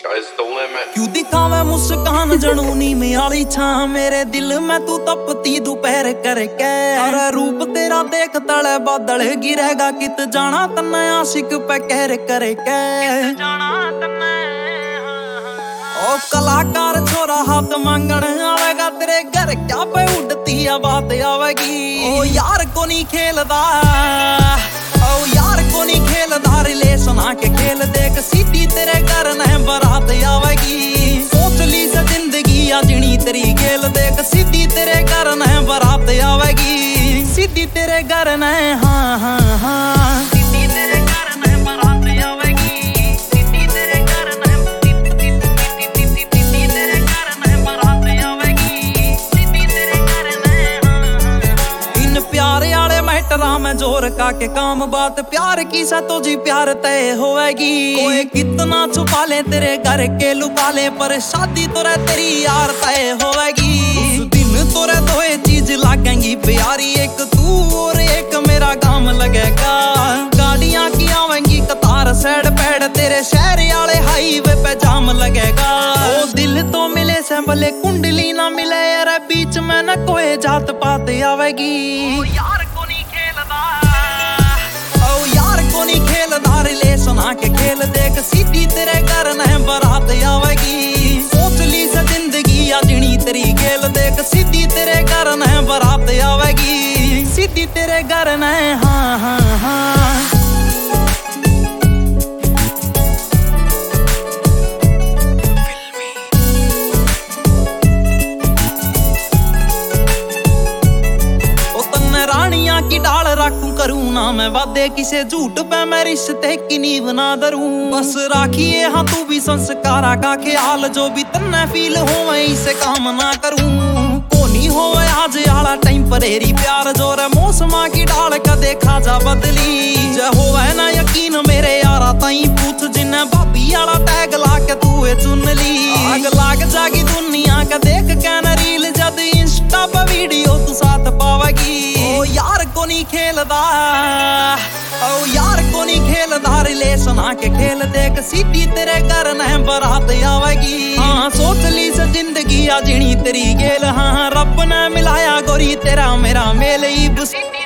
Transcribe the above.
क्यों दिखावे मुस्कान जनूनी में आली छां मेरे दिल में तू तपती दोपहर करके। अरे रूप तेरा देख तले बादल गिरेगा कित जाना तन्ने आशिक पे कहर करके। ओ कलाकार छोरा हाथ मांगण आवेगा तेरे घर क्या पे उड़ती बात आवेगी। ओ यार को नहीं खेलदा, ओ यार को नहीं खेलदा रिलेशन आके खेल देख सीधी तेरे घर न बारात आवेगी। सोच ली से जिंदगी आजनी तेरी खेल देख सीधी तेरे घर न बारात आवेगी। सीधी तेरे घर न हाँ हाँ हाँ सीधी तेरे घर न बारात आवेगी। सीधी तेरे घर न सीधी तेरे घर न बारात आवेगी। सीधी तेरे घर न इन प्यारे आले मैटरा में जोर का के काम बात प्यार की सा तो जी प्यार तय होएगी। कोई कितना छुपा ले तेरे घर के लुका ले पर शादी तो रे तेरी यार तय होएगी। उस दिन तो रे दो चीज लागेंगी प्यारी एक तू और एक मेरा काम लगेगा। गाड़ियां की आवेंगी कतार सैड पैड तेरे शहर आले हाईवे पे जाम लगेगा। ओ दिल तो मिले से भले कुंडली ना मिले यार बीच में न कोई जात पात आवेगी। ओ यार को नहीं खेलदा, ओ यार को नहीं खेलदा रिलेशन आके खेल देख सीधी तेरे घर न बारात आवेगी। सोच ली से जिंदगी आजनी तेरी खेल देख सीधी तेरे घर न बारात आवेगी। सीधी तेरे घर न हाँ हाँ हाँ रानियां की डाल राखूं करूं ना मैं वादे किसे झूठ पे मैं रिश्ते की नींव ना धरूं। बस राखिए हाँ तू भी संस्कारा का ख्याल जो भी तन्ने फील हो इसे काम ना करूं। कोनी हो आज आला टेम्परेरी प्यार जो रे मौसमा की डाल का देखा जा बदली। जे हो ना यकीन मेरे यारा ताई पूछ जिन्हें भाभी आला टैग ला के तू चुन ली। आग लाग जागी दुनिया का देख के न रील जद इंस्टा पे वीडियो तू साथ पावेगी। ओ यार को नहीं खेलदा, ओ यार को नहीं खेलदा रिलेशन आके खेल देख सीधी तेरे घर न बारात आवेगी। हाँ सोच ली से जिंदगी आजनी तेरी गेल हाँ रब ने मिलाया गोरी तेरा मेरा मेल।